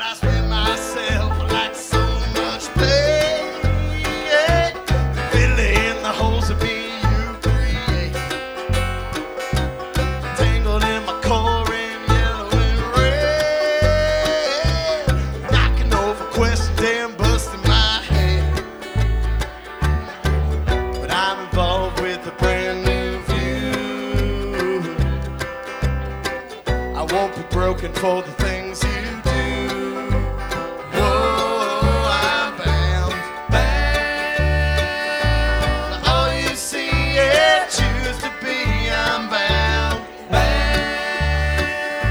I spend myself like so much pain. Filling the holes of me you create. Tangled in my core in yellow and red. Knocking over questions and busting my head. But I'm involved with a brand new view. I won't be broken for the things you do. Whoa, I'm bound, bound. All you see and choose to be, I'm bound, bound.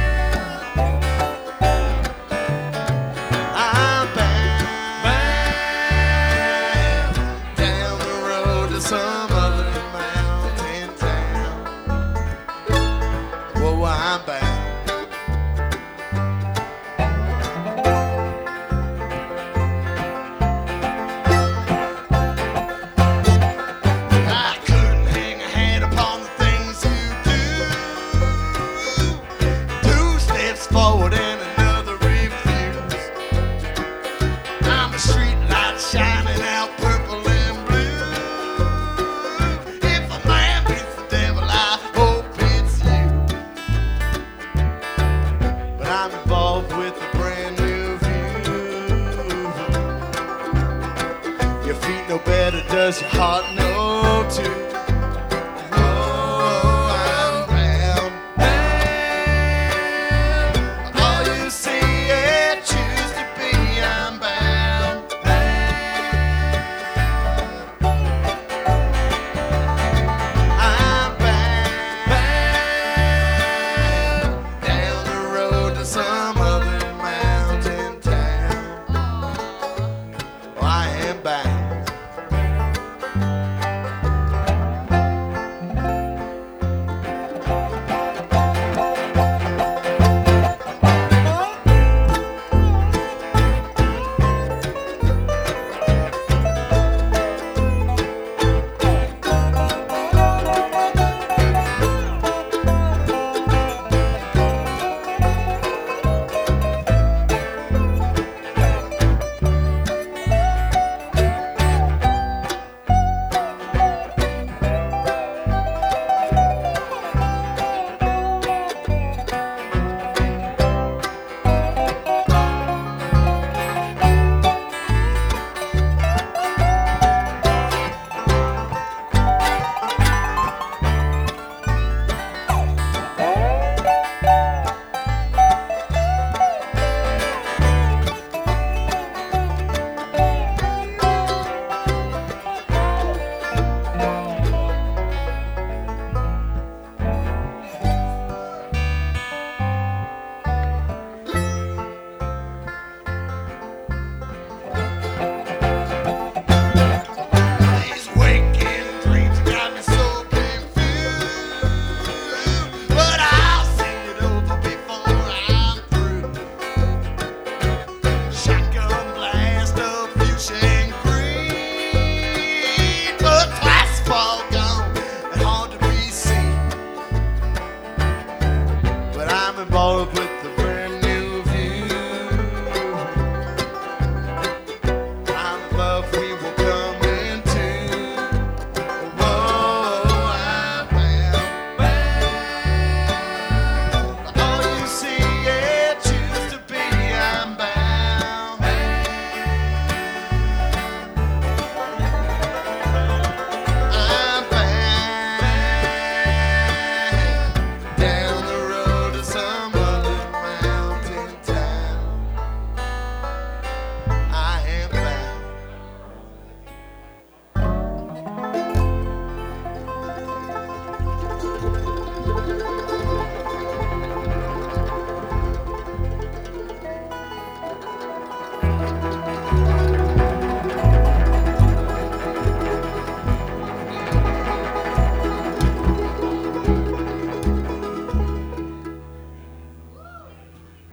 I'm bound, bound. Down the road to some other mountain town. Whoa, I'm bound. I couldn't hang a hat upon the things you do. 2 steps forward and another refuse. I'm a street light shining out purple and blue. If a man beats the devil, I hope it's you. But I'm involved with a brand new view. Your feet know better, does your heart know too? Oh, I'm bound, bound. All you see and choose to be, I'm bound, bound. I'm bound, bound. Down the road to some